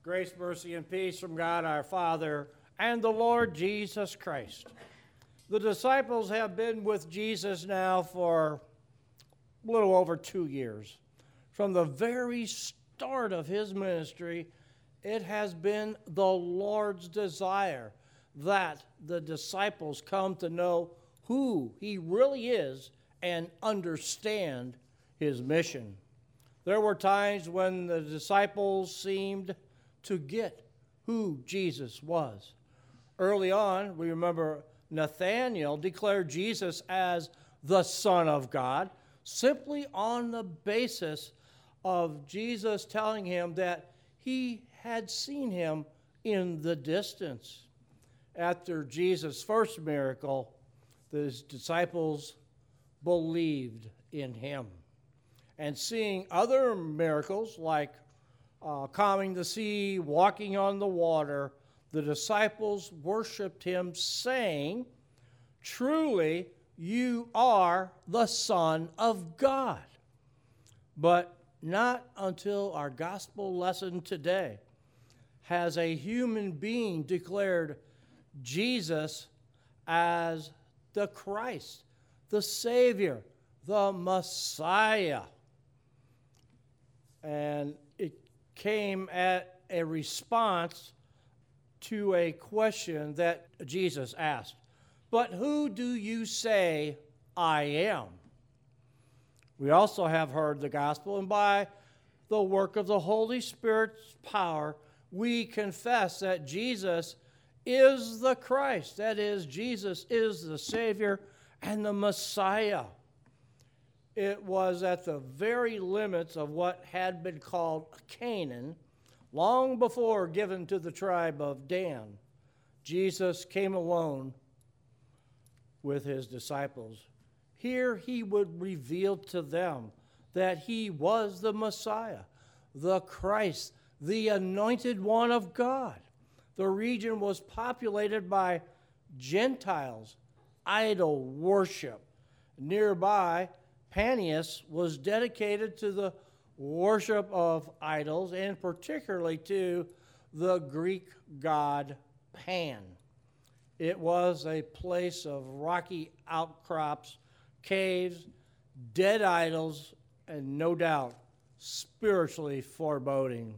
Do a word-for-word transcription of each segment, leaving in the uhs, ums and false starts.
Grace, mercy, and peace from God our Father and the Lord Jesus Christ. The disciples have been with Jesus now for a little over two years. From the very start of his ministry, it has been the Lord's desire that the disciples come to know who he really is and understand his mission. There were times when the disciples seemed to get who Jesus was. Early on, we remember Nathanael declared Jesus as the Son of God, simply on the basis of Jesus telling him that he had seen him in the distance. After Jesus' first miracle, the disciples believed in him. And seeing other miracles like uh, calming the sea, walking on the water, the disciples worshiped him, saying, "Truly, you are the Son of God." But not until our gospel lesson today has a human being declared Jesus as the Christ, the Savior, the Messiah. And it came at a response to a question that Jesus asked. But who do you say I am? We also have heard the gospel, and by the work of the Holy Spirit's power, we confess that Jesus is the Christ. That is, Jesus is the Savior and the Messiah. It was at the very limits of what had been called Canaan, long before given to the tribe of Dan. Jesus came alone with his disciples. Here he would reveal to them that he was the Messiah, the Christ, the anointed one of God. The region was populated by Gentiles, idol worship. Nearby, Panias was dedicated to the worship of idols, and particularly to the Greek god Pan. It was a place of rocky outcrops, caves, dead idols, and no doubt spiritually foreboding.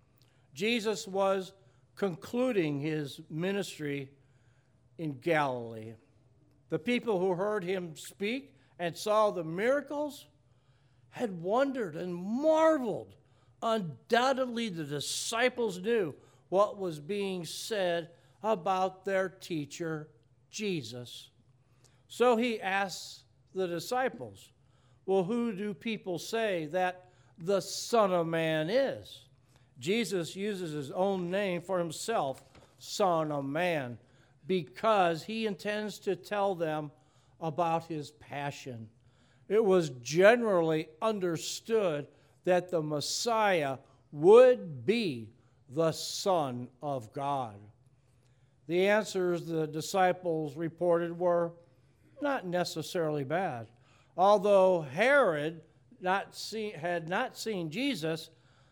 Jesus was concluding his ministry in Galilee. The people who heard him speak and saw the miracles had wondered and marveled. Undoubtedly, the disciples knew what was being said about their teacher, Jesus. So he asks the disciples, well, who do people say that the Son of Man is? Jesus uses his own name for himself, Son of Man, because he intends to tell them about his passion. It was generally understood that the Messiah would be the Son of God. The answers the disciples reported were not necessarily bad. Although Herod not see, had not seen Jesus,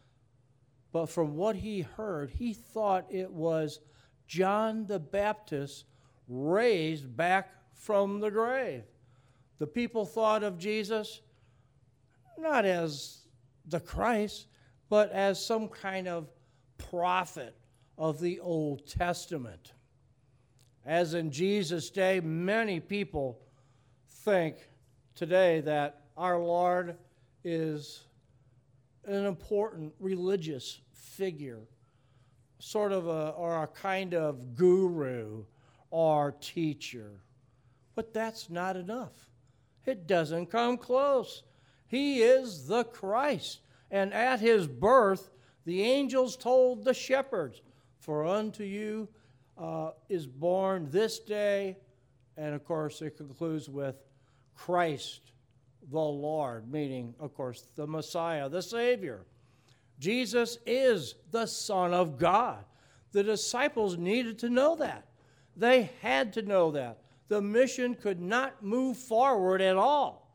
but from what he heard, he thought it was John the Baptist raised back from the grave. The people thought of Jesus not as the Christ, but as some kind of prophet of the Old Testament. As in Jesus' day, many people think today that our Lord is an important religious figure, sort of a, or a kind of guru or teacher. But that's not enough. It doesn't come close. He is the Christ. And at his birth, the angels told the shepherds, "For unto you uh, is born this day," and of course it concludes with Christ the Lord, meaning, of course, the Messiah, the Savior. Jesus is the Son of God. The disciples needed to know that. They had to know that. The mission could not move forward at all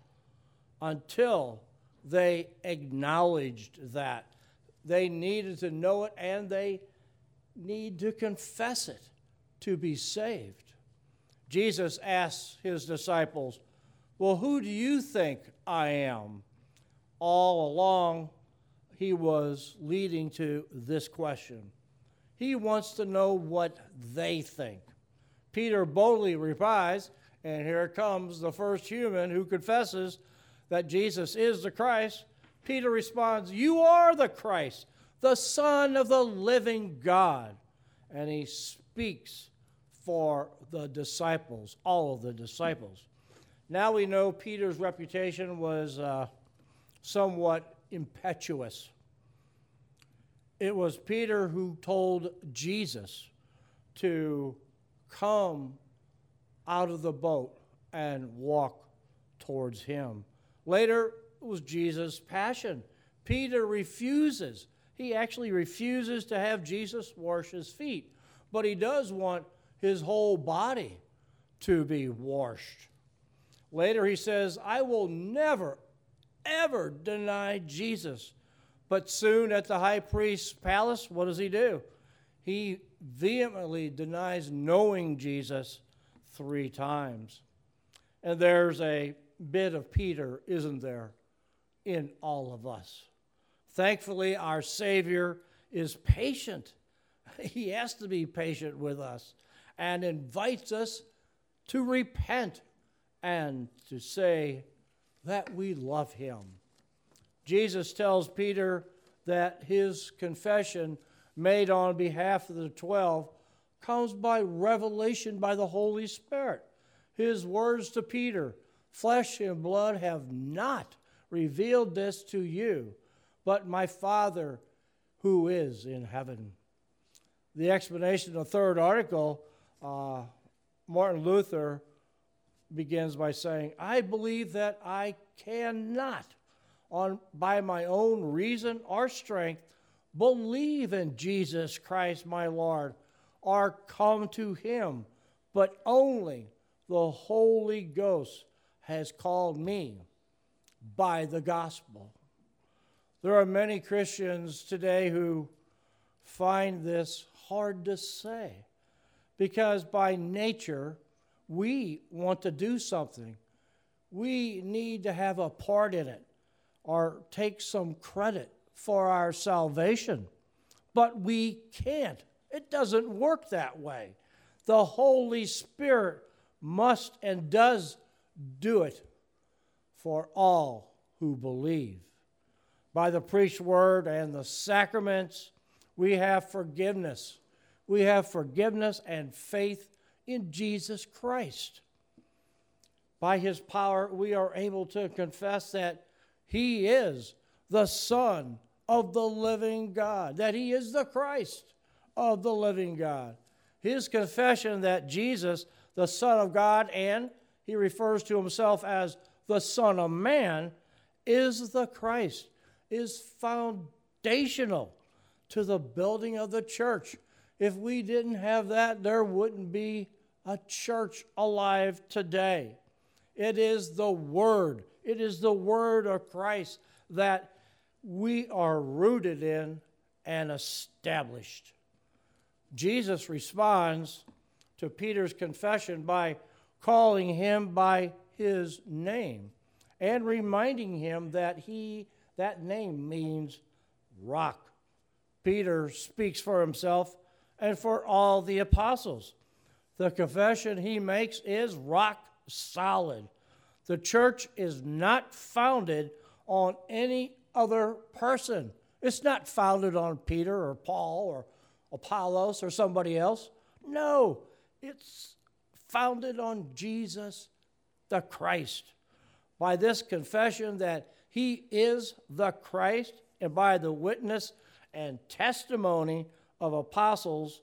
until they acknowledged that. They needed to know it, and they need to confess it to be saved. Jesus asks his disciples, well, who do you think I am? All along, he was leading to this question. He wants to know what they think. Peter boldly replies, and here comes the first human who confesses that Jesus is the Christ. Peter responds, you are the Christ, the Son of the living God. And he speaks for the disciples, all of the disciples. Now we know Peter's reputation was uh, somewhat impetuous. It was Peter who told Jesus to come out of the boat and walk towards him. Later, it was Jesus' passion. Peter refuses. He actually refuses to have Jesus wash his feet, but he does want his whole body to be washed. Later, he says, I will never, ever deny Jesus. But soon at the high priest's palace, what does he do? He vehemently denies knowing Jesus three times. And there's a bit of Peter, isn't there, in all of us. Thankfully, our Savior is patient. He has to be patient with us and invites us to repent and to say that we love him. Jesus tells Peter that his confession made on behalf of the twelve comes by revelation by the Holy Spirit. His words to Peter, flesh and blood have not revealed this to you, but my Father who is in heaven. The explanation of the third article, uh, Martin Luther begins by saying, I believe that I cannot, on by my own reason or strength, believe in Jesus Christ my Lord, or come to him, but only the Holy Ghost has called me by the gospel. There are many Christians today who find this hard to say because by nature we want to do something. We need to have a part in it or take some credit for our salvation, but we can't. It doesn't work that way. The Holy Spirit must and does do it for all who believe. By the preached word and the sacraments, we have forgiveness. We have forgiveness and faith in Jesus Christ. By his power, we are able to confess that he is the Son of the living God, that he is the Christ of the living God. His confession that Jesus, the Son of God, and he refers to himself as the Son of Man, is the Christ, is foundational to the building of the church. If we didn't have that, there wouldn't be a church alive today. It is the Word. It is the Word of Christ that we are rooted in and established. Jesus responds to Peter's confession by calling him by his name and reminding him that he that name means rock. Peter speaks for himself and for all the apostles. The confession he makes is rock solid. The church is not founded on any other person. It's not founded on Peter or Paul or Apollos or somebody else. No, it's founded on Jesus the Christ. By this confession that he is the Christ, and by the witness and testimony of apostles,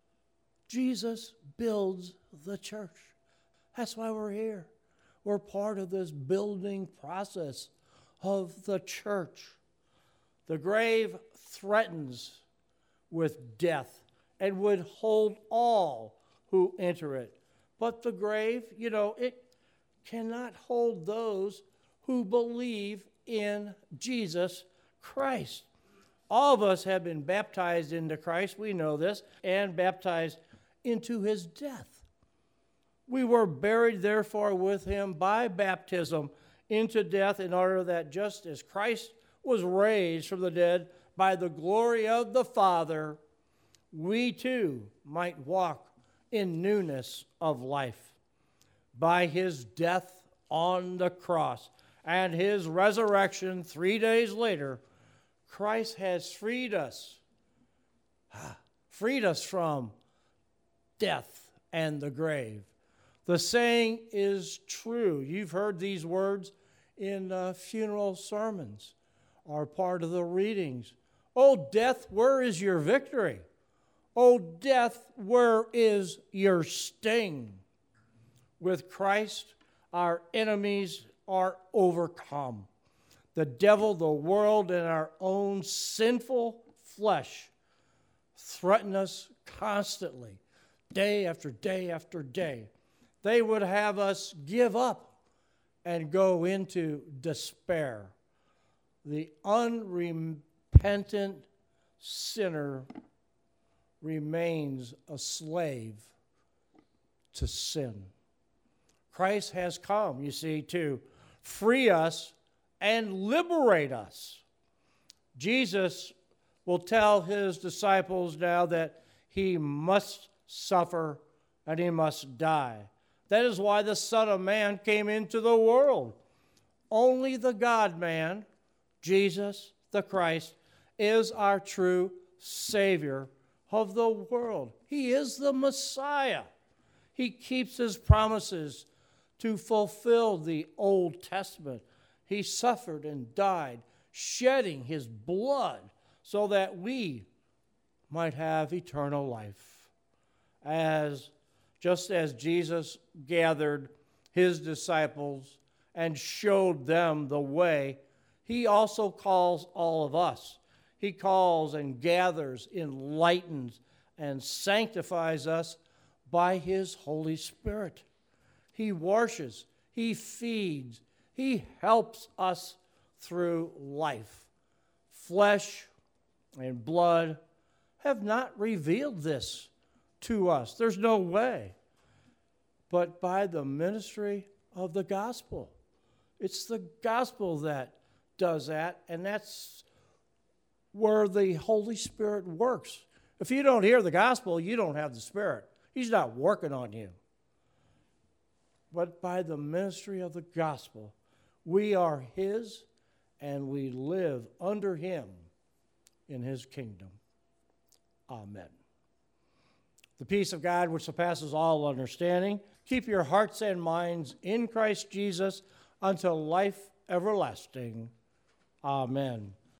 Jesus builds the church. That's why we're here. We're part of this building process of the church. The grave threatens with death and would hold all who enter it. But the grave, you know, it cannot hold those who believe in Jesus Christ. All of us have been baptized into Christ, we know this, and baptized into his death. We were buried, therefore, with him by baptism into death, in order that just as Christ was raised from the dead by the glory of the Father, we too might walk in newness of life. By his death on the cross and his resurrection three days later, Christ has freed us, freed us from death and the grave. The saying is true. You've heard these words in uh, funeral sermons or part of the readings. Oh, death, where is your victory? Oh, death, where is your sting? With Christ, our enemies are overcome. The devil, the world, and our own sinful flesh threaten us constantly, day after day after day. They would have us give up and go into despair. The unrepentant sinner remains a slave to sin. Christ has come, you see, to free us and liberate us. Jesus will tell his disciples now that he must suffer and he must die. That is why the Son of Man came into the world. Only the God-man, Jesus the Christ, is our true Savior of the world. He is the Messiah. He keeps his promises to fulfill the Old Testament. He suffered and died, shedding his blood so that we might have eternal life. As just as Jesus gathered his disciples and showed them the way, he also calls all of us. He calls and gathers, enlightens, and sanctifies us by his Holy Spirit. He washes, he feeds, he helps us through life. Flesh and blood have not revealed this to us. There's no way. But by the ministry of the gospel. It's the gospel that does that, and that's where the Holy Spirit works. If you don't hear the gospel, you don't have the Spirit. He's not working on you. But by the ministry of the gospel, we are his, and we live under him in his kingdom. Amen. The peace of God, which surpasses all understanding, keep your hearts and minds in Christ Jesus until life everlasting. Amen.